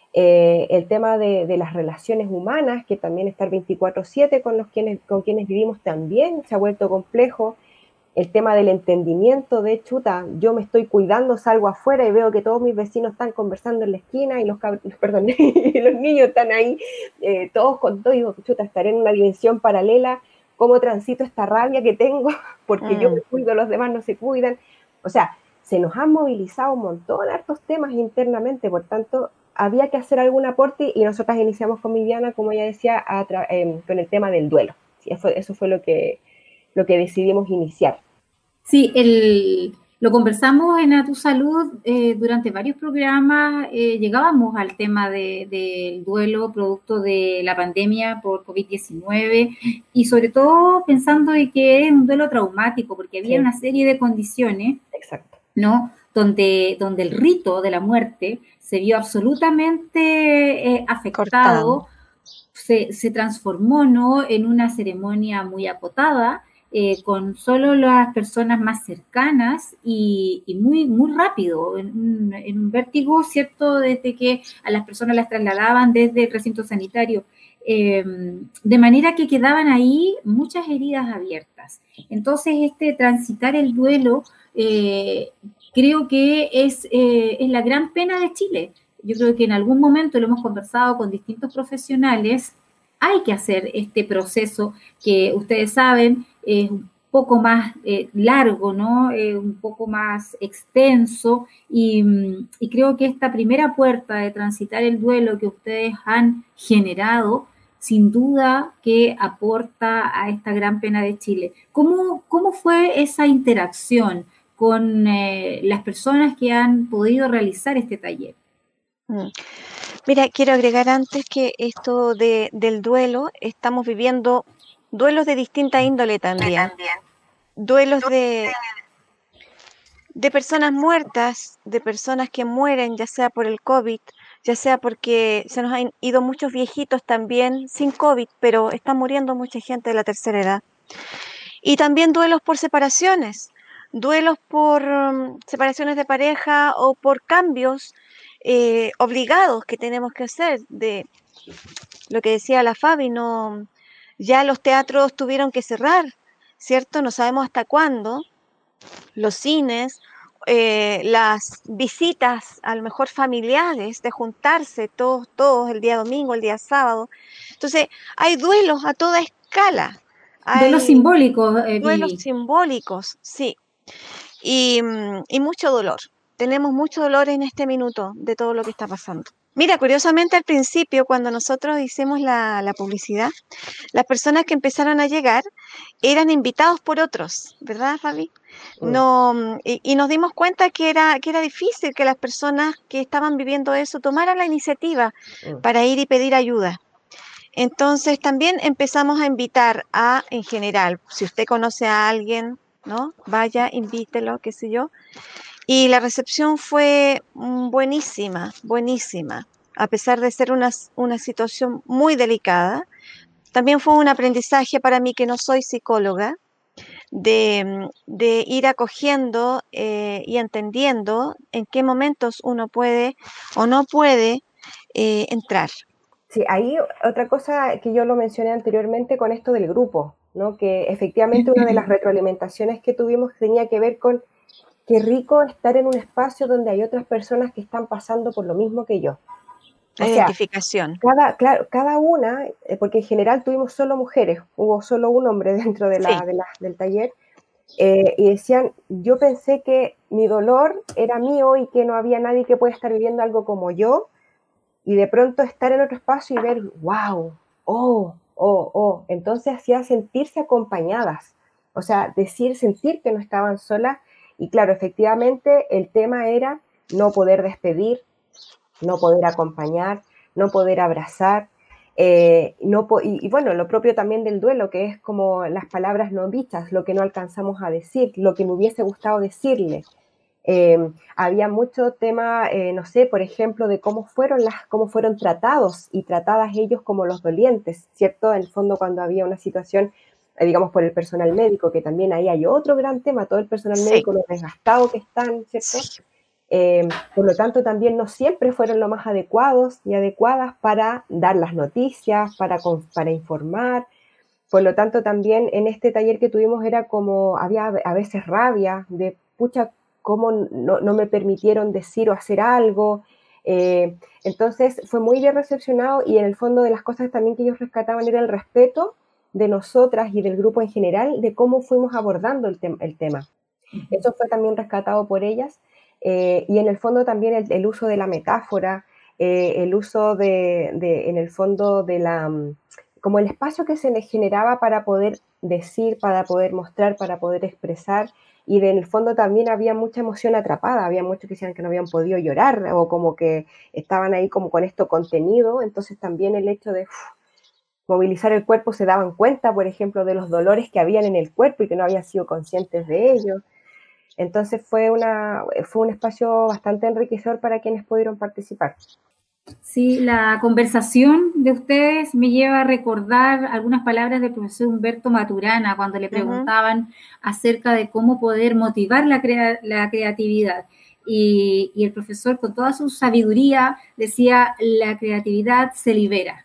eh, el tema de, de las relaciones humanas, que también estar veinticuatro siete con, los quienes, con quienes vivimos también se ha vuelto complejo. El tema del entendimiento de chuta, yo me estoy cuidando, salgo afuera y veo que todos mis vecinos están conversando en la esquina y los, perdón, y los niños están ahí, eh, todos con todo, y digo, chuta, estaré en una dimensión paralela, ¿cómo transito esta rabia que tengo? Porque mm. yo me cuido, los demás no se cuidan. O sea, se nos han movilizado un montón hartos temas internamente, por tanto, había que hacer algún aporte y nosotras iniciamos con Viviana, como ella decía, a eh, con el tema del duelo. Sí, eso, eso fue lo que, lo que decidimos iniciar. Sí, el, lo conversamos en A Tu Salud eh, durante varios programas, eh, llegábamos al tema de, del duelo producto de la pandemia por COVID diecinueve y sobre todo pensando de que es un duelo traumático porque había sí. una serie de condiciones, exacto, ¿no? Donde, donde el rito de la muerte se vio absolutamente eh, afectado, se, se transformó, ¿no?, en una ceremonia muy acotada, Eh, con solo las personas más cercanas y, y muy, muy rápido, en un, en un vértigo, ¿cierto?, desde que a las personas las trasladaban desde el recinto sanitario, eh, de manera que quedaban ahí muchas heridas abiertas. Entonces, este transitar el duelo, eh, creo que es, eh, es la gran pena de Chile. Yo creo que en algún momento lo hemos conversado con distintos profesionales, hay que hacer este proceso que ustedes saben es un poco más eh, largo, ¿no? Eh, un poco más extenso y, y creo que esta primera puerta de transitar el duelo que ustedes han generado, sin duda que aporta a esta gran pena de Chile. ¿Cómo, cómo fue esa interacción con eh, las personas que han podido realizar este taller? Mm. Mira, quiero agregar antes que esto de, del duelo, estamos viviendo duelos de distinta índole también. también. Duelos de, de personas muertas, de personas que mueren, ya sea por el COVID, ya sea porque se nos han ido muchos viejitos también sin COVID, pero está muriendo mucha gente de la tercera edad. Y también duelos por separaciones, duelos por um, separaciones de pareja o por cambios eh, obligados que tenemos que hacer. De lo que decía la Fabi, no, ya los teatros tuvieron que cerrar, ¿cierto? No sabemos hasta cuándo. Los cines, eh, las visitas a lo mejor familiares, de juntarse todos, todos el día domingo, el día sábado. Entonces, hay duelos a toda escala. Hay duelos simbólicos. Eh, duelos Vivi. simbólicos, sí. Y, y mucho dolor. Tenemos mucho dolor en este minuto de todo lo que está pasando. Mira, curiosamente al principio, cuando nosotros hicimos la, la publicidad, las personas que empezaron a llegar eran invitados por otros, ¿verdad, Fabi? No, y, y nos dimos cuenta que era, que era difícil que las personas que estaban viviendo eso tomaran la iniciativa para ir y pedir ayuda. Entonces también empezamos a invitar a, en general, si usted conoce a alguien, ¿no? Vaya, invítelo, qué sé yo. Y la recepción fue buenísima, buenísima. A pesar de ser una, una situación muy delicada, también fue un aprendizaje para mí, que no soy psicóloga, de, de ir acogiendo eh, y entendiendo en qué momentos uno puede o no puede eh, entrar. Sí, ahí otra cosa que yo lo mencioné anteriormente con esto del grupo, ¿no? Que efectivamente una de las retroalimentaciones que tuvimos tenía que ver con qué rico estar en un espacio donde hay otras personas que están pasando por lo mismo que yo. O la identificación. Sea, cada, claro, cada una, porque en general tuvimos solo mujeres, hubo solo un hombre dentro de la, sí. de la, del taller, eh, y decían, yo pensé que mi dolor era mío y que no había nadie que pueda estar viviendo algo como yo, y de pronto estar en otro espacio y ver, wow, oh, oh, oh, entonces hacía sentirse acompañadas, o sea, decir, sentir que no estaban solas. Y claro, efectivamente el tema era no poder despedir, no poder acompañar, no poder abrazar, eh, no po y, y bueno, lo propio también del duelo, que es como las palabras no dichas, lo que no alcanzamos a decir, lo que me hubiese gustado decirle. Eh, había mucho tema, eh, no sé, por ejemplo, de cómo fueron, las, cómo fueron tratados y tratadas ellos como los dolientes, ¿cierto? En el fondo, cuando había una situación, eh, digamos, por el personal médico, que también ahí hay otro gran tema, todo el personal Sí. médico, lo desgastado que están, ¿cierto? Eh, por lo tanto, también no siempre fueron lo más adecuados y adecuadas para dar las noticias, para, para informar. Por lo tanto, también en este taller que tuvimos era como, había a veces rabia de, pucha, cómo no, no me permitieron decir o hacer algo. Eh, entonces fue muy bien recepcionado y en el fondo de las cosas también que ellos rescataban era el respeto de nosotras y del grupo en general de cómo fuimos abordando el, te el tema. Eso fue también rescatado por ellas. Eh, y en el fondo también el, el uso de la metáfora, eh, el uso de, de, en el fondo de la, como el espacio que se les generaba para poder decir, para poder mostrar, para poder expresar, y de, en el fondo también había mucha emoción atrapada, había muchos que decían que no habían podido llorar, o como que estaban ahí como con esto contenido, entonces también el hecho de uf, movilizar el cuerpo, se daban cuenta, por ejemplo, de los dolores que habían en el cuerpo y que no habían sido conscientes de ellos. Entonces fue, una, fue un espacio bastante enriquecedor para quienes pudieron participar. Sí, la conversación de ustedes me lleva a recordar algunas palabras del profesor Humberto Maturana cuando le preguntaban uh-huh. acerca de cómo poder motivar la, crea la creatividad. Y, y el profesor, con toda su sabiduría, decía, la creatividad se libera.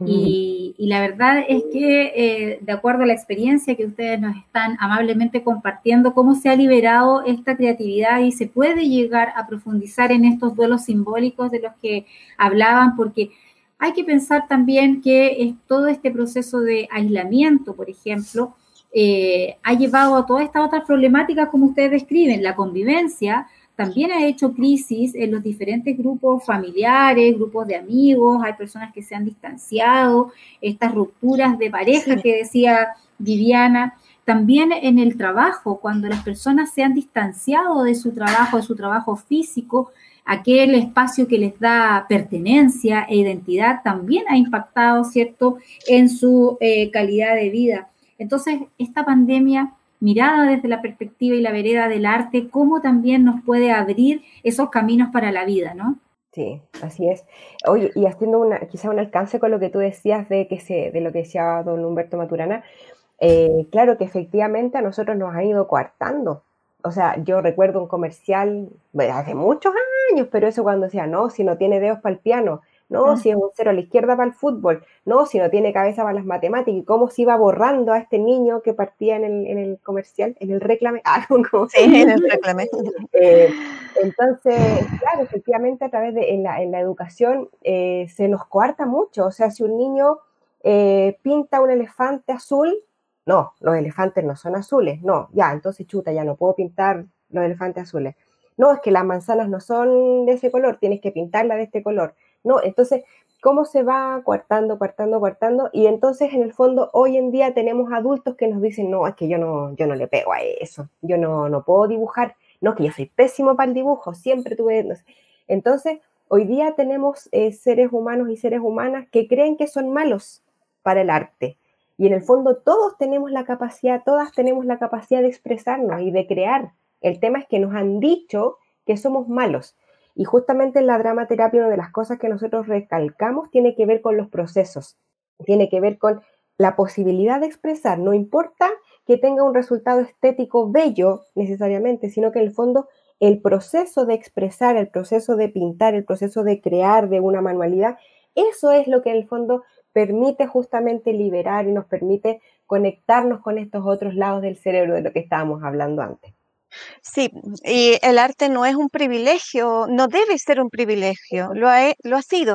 Y, y la verdad es que, eh, de acuerdo a la experiencia que ustedes nos están amablemente compartiendo, cómo se ha liberado esta creatividad y se puede llegar a profundizar en estos duelos simbólicos de los que hablaban, porque hay que pensar también que es todo este proceso de aislamiento, por ejemplo, eh, ha llevado a todas estas otras problemáticas como ustedes describen, la convivencia. También ha hecho crisis en los diferentes grupos familiares, grupos de amigos, hay personas que se han distanciado, estas rupturas de pareja sí. que decía Viviana, también en el trabajo, cuando las personas se han distanciado de su trabajo, de su trabajo físico, aquel espacio que les da pertenencia e identidad también ha impactado, ¿cierto?, en su eh, calidad de vida. Entonces, esta pandemia, mirada desde la perspectiva y la vereda del arte, cómo también nos puede abrir esos caminos para la vida, ¿no? Sí, así es. Oye, y haciendo una, quizá un alcance con lo que tú decías de, que se, de lo que decía don Humberto Maturana, eh, claro que efectivamente a nosotros nos ha ido coartando. O sea, yo recuerdo un comercial, bueno, hace muchos años, pero eso cuando decía, no, si no tiene dedos para el piano, no, si es un cero a la izquierda para el fútbol, no, si no tiene cabeza para las matemáticas, y cómo se iba borrando a este niño que partía en el, en el comercial, en el reclame. Ah, como, sí, en el reclame. Eh, entonces, claro, efectivamente a través de en la, en la educación eh, se nos coarta mucho. O sea, si un niño eh, pinta un elefante azul, no, los elefantes no son azules, no, ya, entonces chuta, ya no puedo pintar los elefantes azules. No, es que las manzanas no son de ese color, tienes que pintarla de este color. No, entonces, ¿cómo se va coartando, coartando, coartando? Y entonces, en el fondo, hoy en día tenemos adultos que nos dicen, no, es que yo no, yo no le pego a eso, yo no, no puedo dibujar, no, que yo soy pésimo para el dibujo, siempre tuve... No sé. Entonces, hoy día tenemos eh, seres humanos y seres humanas que creen que son malos para el arte. Y en el fondo todos tenemos la capacidad, todas tenemos la capacidad de expresarnos y de crear. El tema es que nos han dicho que somos malos. Y justamente en la dramaterapia una de las cosas que nosotros recalcamos tiene que ver con los procesos, tiene que ver con la posibilidad de expresar. No importa que tenga un resultado estético bello necesariamente, sino que en el fondo el proceso de expresar, el proceso de pintar, el proceso de crear de una manualidad, eso es lo que en el fondo permite justamente liberar y nos permite conectarnos con estos otros lados del cerebro de lo que estábamos hablando antes. Sí, y el arte no es un privilegio, no debe ser un privilegio, lo ha, lo ha sido,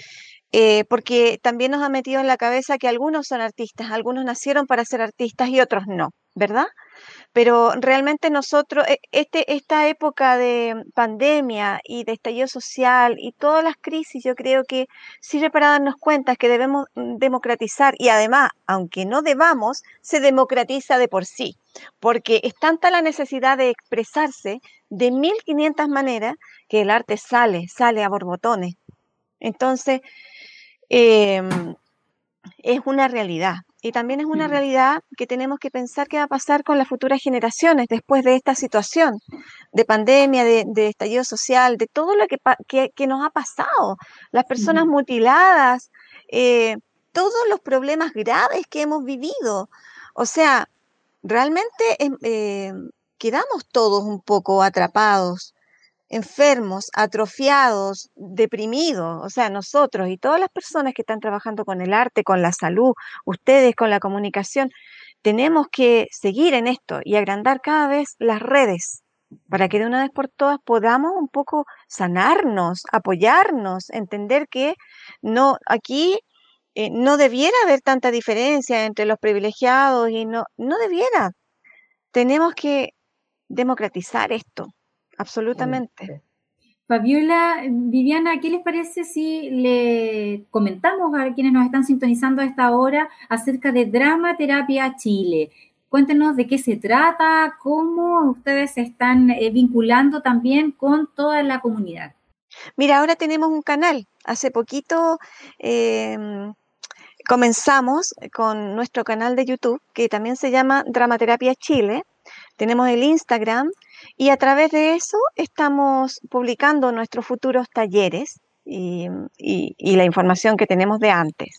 eh, porque también nos ha metido en la cabeza que algunos son artistas, algunos nacieron para ser artistas y otros no, ¿verdad? Pero realmente nosotros, este, esta época de pandemia y de estallido social y todas las crisis, yo creo que sirve para darnos cuenta que debemos democratizar y además, aunque no debamos, se democratiza de por sí, porque es tanta la necesidad de expresarse de mil quinientas maneras que el arte sale, sale a borbotones. Entonces, eh, es una realidad. y también es una realidad que tenemos que pensar qué va a pasar con las futuras generaciones después de esta situación de pandemia, de, de estallido social, de todo lo que, que, que nos ha pasado, las personas uh-huh. mutiladas, eh, todos los problemas graves que hemos vivido. O sea, realmente eh, quedamos todos un poco atrapados, enfermos, atrofiados, deprimidos, o sea, nosotros y todas las personas que están trabajando con el arte, con la salud, ustedes con la comunicación, tenemos que seguir en esto y agrandar cada vez las redes para que de una vez por todas podamos un poco sanarnos, apoyarnos, entender que no, aquí eh, no debiera haber tanta diferencia entre los privilegiados y no, no debiera. Tenemos que democratizar esto. Absolutamente. Fabiola, Viviana, ¿qué les parece si le comentamos a quienes nos están sintonizando a esta hora acerca de Dramaterapia Chile? Cuéntenos de qué se trata, cómo ustedes se están eh, vinculando también con toda la comunidad. Mira, ahora tenemos un canal. Hace poquito eh, comenzamos con nuestro canal de YouTube, que también se llama Dramaterapia Chile. Tenemos el Instagram y a través de eso estamos publicando nuestros futuros talleres y, y, y la información que tenemos de antes.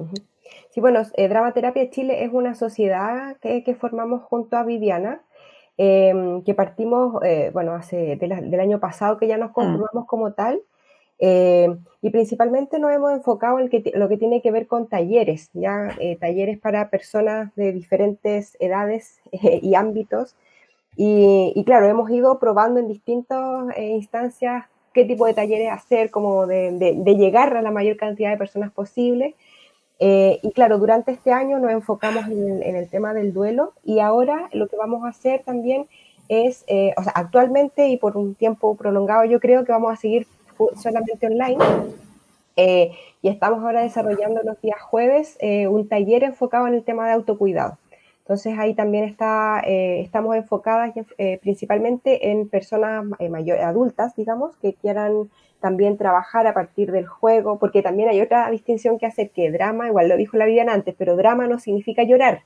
Sí, bueno, eh, Dramaterapia Chile es una sociedad que, que formamos junto a Viviana, eh, que partimos, eh, bueno, hace de la, del año pasado que ya nos conformamos mm. como tal, eh, y principalmente nos hemos enfocado en que, lo que tiene que ver con talleres, ya eh, talleres para personas de diferentes edades eh, y ámbitos. Y, y claro, hemos ido probando en distintas eh, instancias qué tipo de talleres hacer, como de, de, de llegar a la mayor cantidad de personas posible. Eh, y claro, durante este año nos enfocamos en, en el tema del duelo y ahora lo que vamos a hacer también es, eh, o sea, actualmente y por un tiempo prolongado yo creo que vamos a seguir solamente online. Eh, y estamos ahora desarrollando los días jueves eh, un taller enfocado en el tema de autocuidado. Entonces ahí también está, eh, estamos enfocadas eh, principalmente en personas eh, mayores, adultas, digamos, que quieran también trabajar a partir del juego, porque también hay otra distinción que hacer, que drama, igual lo dijo la Viviana antes, pero drama no significa llorar.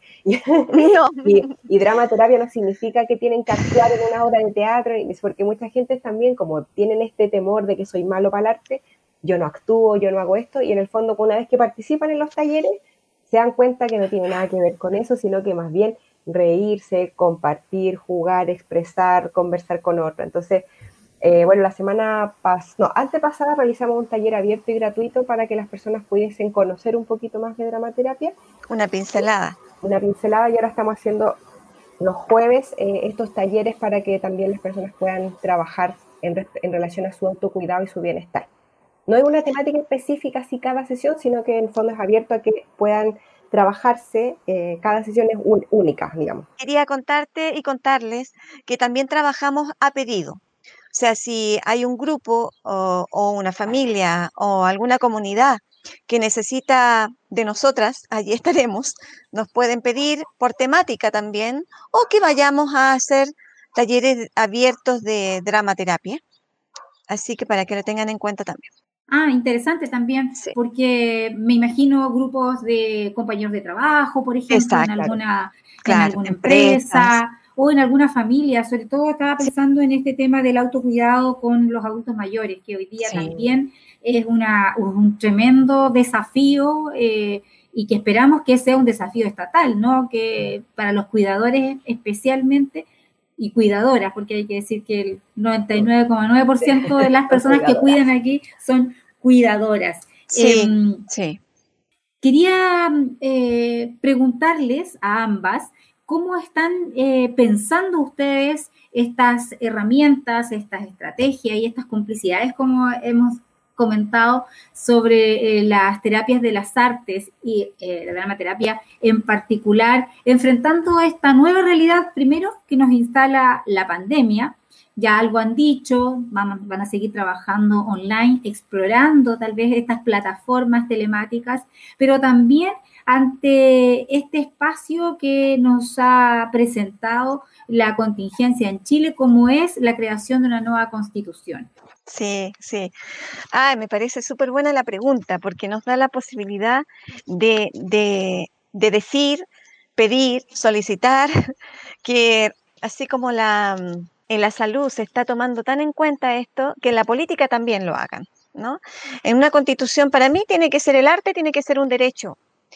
No. y, y dramaterapia no significa que tienen que actuar en una obra de teatro, porque mucha gente también, como tienen este temor de que soy malo para el arte, yo no actúo, yo no hago esto, y en el fondo una vez que participan en los talleres, se dan cuenta que no tiene nada que ver con eso, sino que más bien reírse, compartir, jugar, expresar, conversar con otro. Entonces, eh, bueno, la semana pas- no, antepasada realizamos un taller abierto y gratuito para que las personas pudiesen conocer un poquito más de dramaterapia. Una pincelada. Una pincelada, y ahora estamos haciendo los jueves eh, estos talleres para que también las personas puedan trabajar en, en relación a su autocuidado y su bienestar. No hay una temática específica así cada sesión, sino que en el fondo es abierto a que puedan trabajarse, eh, cada sesión es un, única, digamos. Quería contarte y contarles que también trabajamos a pedido. O sea, si hay un grupo o, o una familia o alguna comunidad que necesita de nosotras, allí estaremos, nos pueden pedir por temática también, o que vayamos a hacer talleres abiertos de dramaterapia. Así que para que lo tengan en cuenta también. Ah, interesante también, sí. Porque me imagino grupos de compañeros de trabajo, por ejemplo, Exacto, en alguna, claro, en alguna empresa o en alguna familia. Sobre todo estaba pensando sí. en este tema del autocuidado con los adultos mayores, que hoy día sí. también es una, un tremendo desafío eh, y que esperamos que sea un desafío estatal, ¿no? Que para los cuidadores especialmente, y cuidadoras, porque hay que decir que el noventa y nueve coma nueve por ciento de las personas que cuidan aquí son cuidadoras. Sí, eh, sí. Quería eh, preguntarles a ambas cómo están eh, pensando ustedes estas herramientas, estas estrategias y estas complicidades, como hemos comentado, sobre eh, las terapias de las artes y eh, la dramaterapia en particular, enfrentando esta nueva realidad, primero, que nos instala la pandemia. Ya algo han dicho, van, van a seguir trabajando online, explorando tal vez estas plataformas telemáticas, pero también ante este espacio que nos ha presentado la contingencia en Chile, como es la creación de una nueva constitución. Sí, sí. Ah, me parece súper buena la pregunta, porque nos da la posibilidad de, de de decir, pedir, solicitar, que así como la, en la salud se está tomando tan en cuenta esto, que en la política también lo hagan, ¿no? En una constitución, para mí, tiene que ser el arte, tiene que ser un derecho,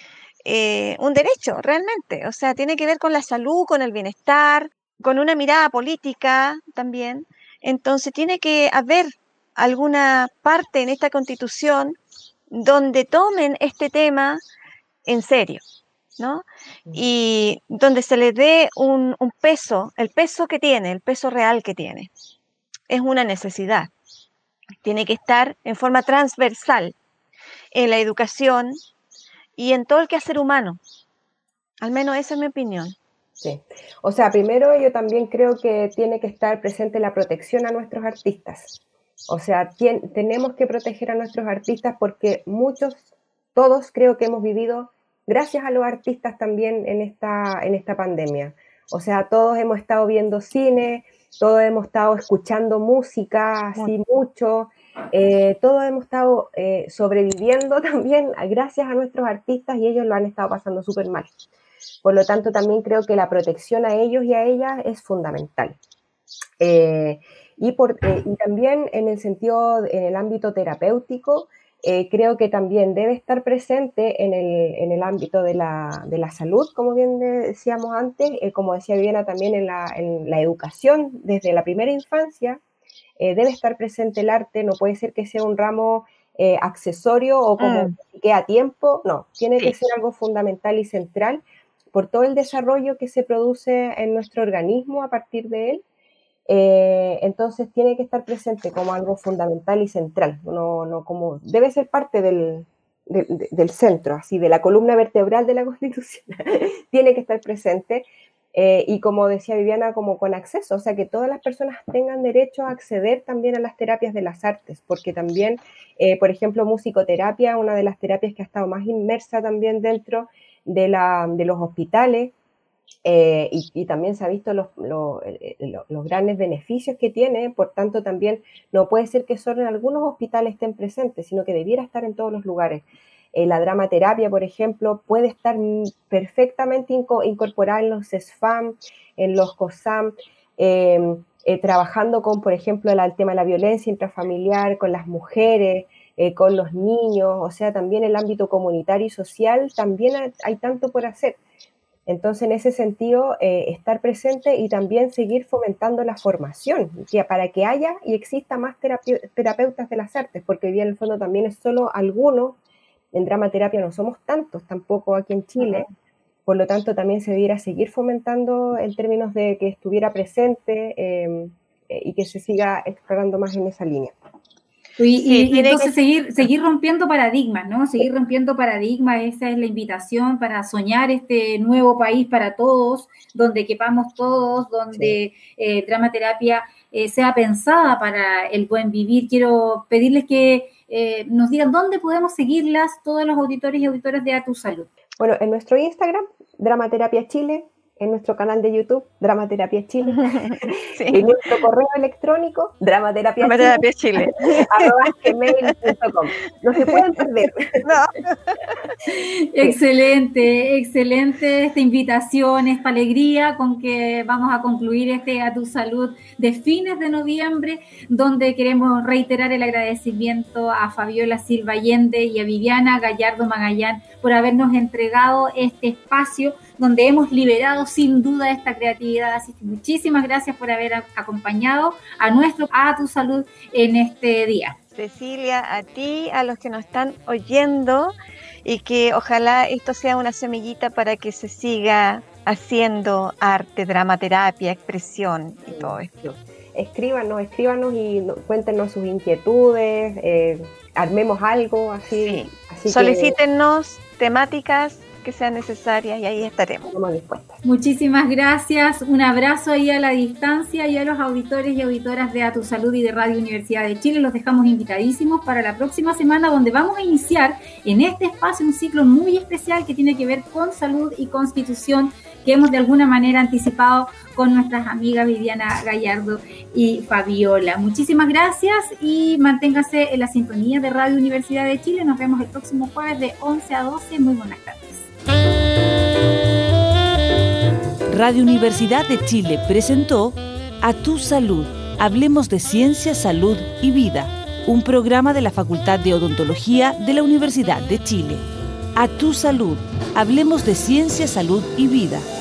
eh, un derecho realmente, o sea, tiene que ver con la salud, con el bienestar, con una mirada política también. Entonces tiene que haber alguna parte en esta constitución donde tomen este tema en serio, ¿no? Y donde se le dé un, un peso, el peso que tiene, el peso real que tiene. Es una necesidad. Tiene que estar en forma transversal en la educación y en todo el quehacer humano. Al menos esa es mi opinión. Sí. O sea, primero yo también creo que tiene que estar presente la protección a nuestros artistas. O sea, tien, tenemos que proteger a nuestros artistas porque muchos, todos creo que hemos vivido gracias a los artistas también en esta, en esta pandemia. O sea, todos hemos estado viendo cine, todos hemos estado escuchando música así mucho, eh, todos hemos estado eh, sobreviviendo también gracias a nuestros artistas y ellos lo han estado pasando súper mal. Por lo tanto, también creo que la protección a ellos y a ellas es fundamental. Eh, y, por, eh, y también en el sentido, en el ámbito terapéutico, eh, creo que también debe estar presente en el, en el ámbito de la, de la salud, como bien decíamos antes, eh, como decía Viviana, también en la, en la educación, desde la primera infancia, eh, debe estar presente el arte, no puede ser que sea un ramo eh, accesorio o como mm. que a tiempo, no, tiene sí. que ser algo fundamental y central, por todo el desarrollo que se produce en nuestro organismo a partir de él, eh, entonces tiene que estar presente como algo fundamental y central, no, no como, debe ser parte del, de, de, del centro, así, de la columna vertebral de la Constitución, tiene que estar presente, eh, y como decía Viviana, como con acceso, o sea, que todas las personas tengan derecho a acceder también a las terapias de las artes, porque también, eh, por ejemplo, musicoterapia, una de las terapias que ha estado más inmersa también dentro De, la, de los hospitales, eh, y, y también se ha visto los, los, los, los grandes beneficios que tiene, por tanto también no puede ser que solo en algunos hospitales estén presentes, sino que debiera estar en todos los lugares. Eh, la dramaterapia, por ejemplo, puede estar perfectamente inco, incorporada en los SESFAM, en los COSAM, eh, eh, trabajando con, por ejemplo, el, el tema de la violencia intrafamiliar, con las mujeres, Eh, con los niños, o sea, también el ámbito comunitario y social, también hay, hay tanto por hacer. Entonces, en ese sentido, eh, estar presente y también seguir fomentando la formación, que para que haya y exista más terapi- terapeutas de las artes, porque hoy día en el fondo también es solo algunos, en dramaterapia no somos tantos tampoco aquí en Chile, uh-huh. Por lo tanto también se debiera seguir fomentando en términos de que estuviera presente eh, eh, y que se siga explorando más en esa línea. Y, sí, y, y entonces que... seguir, seguir rompiendo paradigmas, ¿no? Seguir rompiendo paradigmas, esa es la invitación para soñar este nuevo país para todos, donde quepamos todos, donde sí. eh, dramaterapia eh, sea pensada para el buen vivir. Quiero pedirles que eh, nos digan dónde podemos seguirlas todos los auditores y auditoras de A Tu Salud. Bueno, en nuestro Instagram, Dramaterapia Chile, en nuestro canal de YouTube, Dramaterapia Chile, sí. En nuestro correo electrónico, Dramaterapia Chile, arroba gmail punto com. No se pueden perder. No. Excelente, excelente esta invitación, esta alegría con que vamos a concluir este A Tu Salud de fines de noviembre, donde queremos reiterar el agradecimiento a Fabiola Silva Allende y a Viviana Gallardo Magallán por habernos entregado este espacio donde hemos liberado sin duda esta creatividad. Así que muchísimas gracias por haber acompañado a nuestro A Tu Salud en este día. Cecilia, a ti, a los que nos están oyendo, y que ojalá esto sea una semillita para que se siga haciendo arte, dramaterapia, expresión y todo esto. Escríbanos, escríbanos y cuéntenos sus inquietudes, eh, armemos algo así. Sí. así Solicítennos que... temáticas que sean necesarias y ahí estaremos. Muchísimas gracias, un abrazo ahí a la distancia y a los auditores y auditoras de A Tu Salud y de Radio Universidad de Chile. Los dejamos invitadísimos para la próxima semana, donde vamos a iniciar en este espacio un ciclo muy especial que tiene que ver con salud y constitución, que hemos de alguna manera anticipado con nuestras amigas Viviana Gallardo y Fabiola. Muchísimas gracias y manténgase en la sintonía de Radio Universidad de Chile. Nos vemos el próximo jueves de once a doce. Muy buenas tardes. Radio Universidad de Chile presentó A Tu Salud, hablemos de ciencia, salud y vida, un programa de la Facultad de Odontología de la Universidad de Chile. A Tu Salud, hablemos de ciencia, salud y vida.